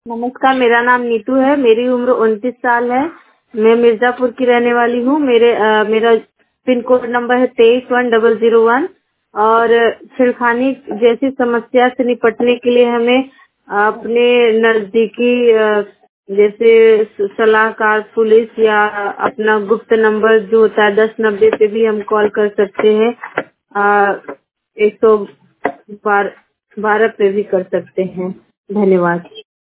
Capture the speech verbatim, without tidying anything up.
नमस्कार, मेरा नाम नीतू है। मेरी उम्र उनतीस साल है। मैं मिर्जापुर की रहने वाली हूँ। मेरे अ, मेरा पिन कोड नंबर है तेईस वन डबल जीरो वन। और छेड़खानी जैसी समस्या से निपटने के लिए हमें अपने नजदीकी अ, जैसे सलाहकार पुलिस या अपना गुप्त नंबर जो होता है दस नब्बे पे भी हम कॉल कर सकते हैं। एक सौ बारह पे भी कर सकते हैं। धन्यवाद।